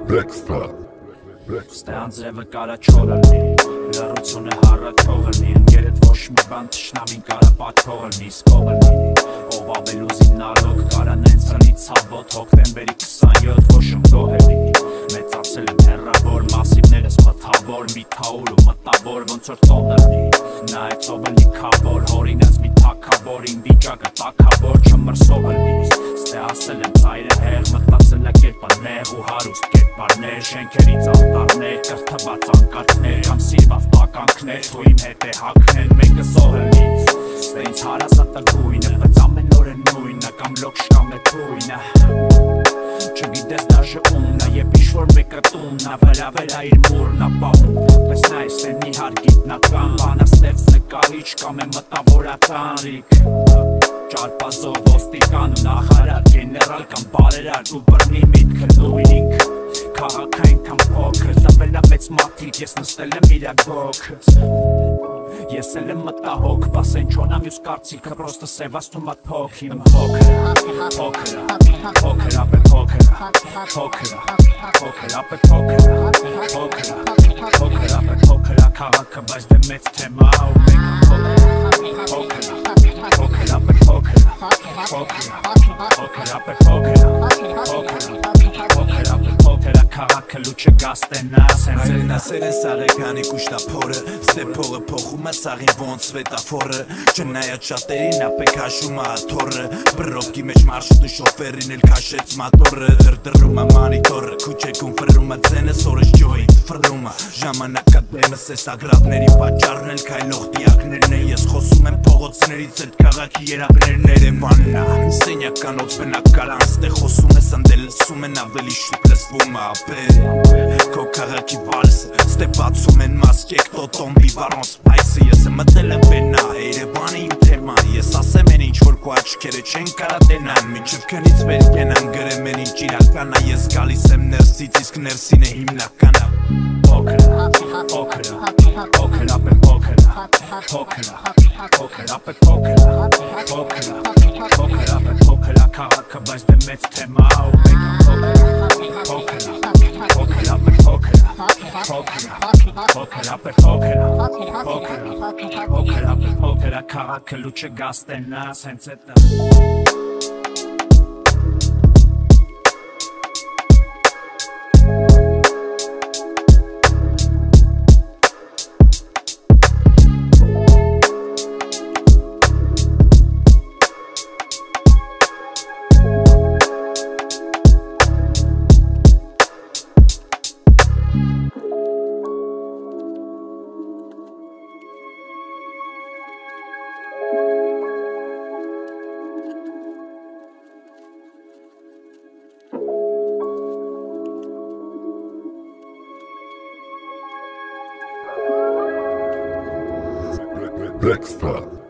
Ստեանձրևը կարա չորալնի, լռություն է հառաչողըլնի, ընկերդ ոչ մի բան թշնամին կարա պատվողըլնի, սկողըլնի, ով ավելուզին նալոգ կարա նենց հլի ցավոտ, հոկտեմբերի 27 ոչ ըմգոհելի, մեծացել եմ հեռավոր, մասիվներս մթավոր, մի թաուր ու մտավոր, ոնց որ տոնըլնի, նայեց ով ըլի քավոր, հորինած մի թակավոր, իմ վիճակը տակավոր, չմրսողըլնի, ստե ասել եմ ծայրը հեղ, մտածել է կերպանեղ ու հարուստ կերպարներ, շենքերից անտառներ, կրթված անկարգներ, կամ սիրված տականքներ, թու իմ հետ է հակնել, մեկը սողըլնի, ստե ինձ հարասատագույնը, բայց ամեն օր է նույնը, կամ լոքշ կամ է թույնը, չգիտես դաժը ումնա, եբ ինչ-որ մեկը տուննա, վրա իր մուրնա պահում, պես նա է սեն իհար գիտնական, բանաստեղծ նկարիչ կամ է մտավորական ռիկ, ճարպազով ոստիկան ու նախարար, գեներալ կամ բարերար ու բռնի միտքը նույնինք, քաղաքը ինքան փոքր, տվել է մեծ մարդիկ, ես նստել եմ իրա գոքս, ես էլ եմ մտահոգ, բասեն չոնա մյուս կարծիքը, պրոստը սևաստում ատ փոքիմ հոքրա, փոքր ապե փոքրա, փոքր ապե փոքրա, քաղաքը բայց դե մեծ թեմա ու մեկը փոքր ապե փոքրա, քաղաքը լուչը գաստենաս Սերնասեր են սաղեկանի կուշտափորը Ստեփողը փոխում է սաղին ոնց վետաֆորը Չնայած շատերին ապեք հաշում է աթորը Բրոպկի մեջ մարշուտը շոֆերին էլ քաշեց մատորը Դրդրում է մանիտորը Քուչեքում ֆրում է ձենը սորս ջոյինտ ֆրում է Ժամանակա դեմս է սագրավների պատճառն էլ քայլող դիակներն է Ես խոսում եմ փողոցներից այդ քաղաքի երակներն Երևանն է Սենյականոց բնակարան Ստե խոսում ես ընդել լսում են ավելի շուտ լսվում է Քո քաղաքի վալսը Ստե բացում են մասկեք տոտոմբի վարոն սպայսը Ես եմ մտել եմ վենա Երևանը իմ թեմա Ես ասեմ են ինչ որ քո աչքերը չեն կարա տենան Մինչև քնից վեր կենան գրեմ են ինչ իրականա Ես գալիս եմ ներսից իսկ ներսին է հիմնականը Փոքր ապե փոքր քաղաքը բայց դե մեծ թեմա ու փոքր քաղաքը լուչը գաստենաս հենց էտա Blackstar.